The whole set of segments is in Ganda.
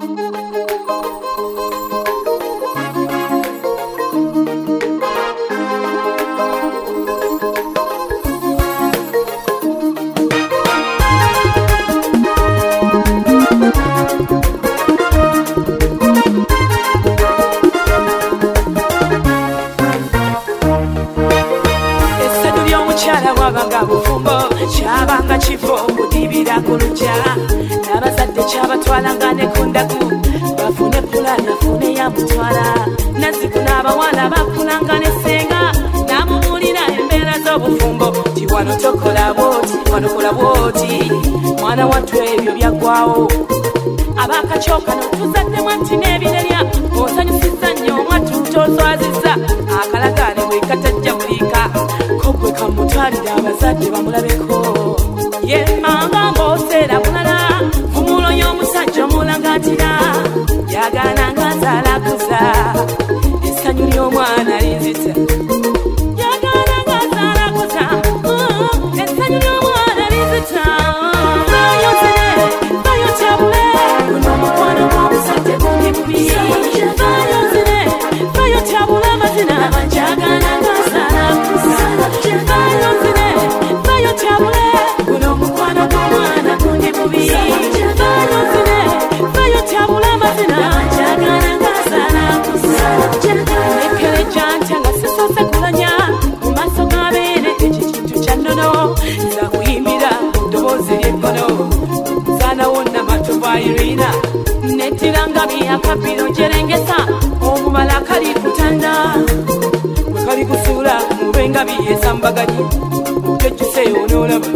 Chabanga chifo kudibira kuluja nabazadde chabatwalanga ne kundaku bafune pulana fune ya mutwala nazikuna abawala bakulanga ne senga namumulira embeera z'obufumbo ti wano tokola bwoti wano kola bwoti mwana wattu ebyo byaggwawo abakacoka notuzadde mwati n'ebirerya osanyusiza nnyo omwattu tozwaziza akalagaane bwekatajja bulika kogwe kamutwalira abazadde bamulabeko ye mama mbosera mulala kumulo y'omusajja omulangatira yagana nga nzalakuza essanyu ly'omwana linzita yagana nga nzalakuza essanyu ly'omwana linzita bayozere bayotabule guno omukwano gw'omusajja gundi bubi bayozere bayotabule amazina njagana nga nzalakuza bayozere bayotabule guno omukwano gw'omwana gundi bubi bayozere bayotabule amazina njagana nga nzalakuza nekere janja nga sisose kulanya mu maaso g'abeene ekyo kintu kya nnono nza kuyimbira ddoboozi ly'ekkono zaana wonna matovu ayirina nettiranga byakabiro gyerengesa omubala kali kutanda bwe kali kusuula mubenga biyesambaganye okejjuse onoolaba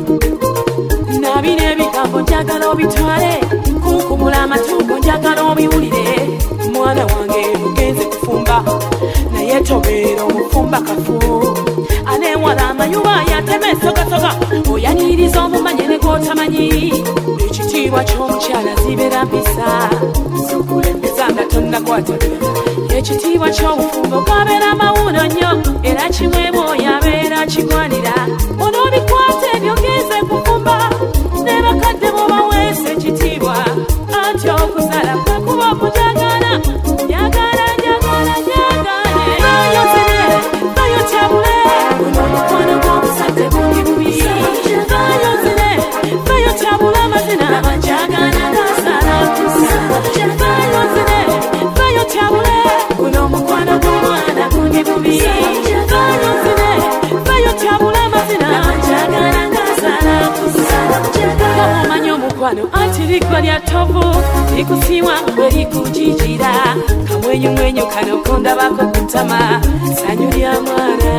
nabina ebigambo njagala obitwale kunkumula amatugo njagala obiwulire mwana wange mugenze kufumba naye tobeera omufumba kafu anewala amayuba yatema esogasoga oyaniriza omumanye ne gwotamanyi ekitiibwa ky'omukyala zibeera mpisa zokulembeza nga tonnakwata ekitiibwa ky'obufumbo bwabeera mawuno nnyo era kimwebwa oyo abeera kigwanira onoobikwata ebyo genze kufumba ne bakadde bobaweesa ekitiibwa anti okuzala kwekuba okujagana jagala jagala jagane bayozere bayotabule guno omukwano gw'omusajja gundi bubi bayozere bayotabule amazina njagana gasalakuza bayozere bayotabule guno omukwano gw'omwana gundi bubi bayozere bayotabule amazina njagana gasalakuza kamumanyi omukwano anti liggwa lya tovu likusiiwa bwe likujijira kamwenyumwenyu kano kondabako kutama sanyu lya mwana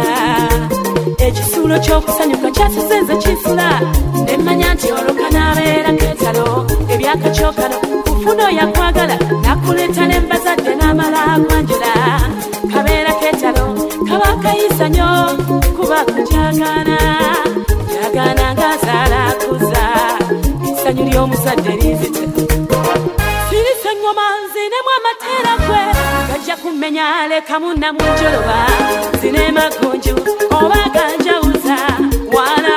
ekisuulo ky'okusanyuka kyasizenze kisula nemmanya nti olukanabeera ketalo ebyakakyokano kufuno yakwagala nakuleeta ne mbazadde n'amala kwanjula kabeera ketalo kaba kayisa nnyo kuba kujagana jagana ngazalakuza essanyu ly'omuzadde linzita sirisa engoma nzinemu amateera gwe gajja kumenya leka munnamu njoloba zine magonju oba ganjawuza wala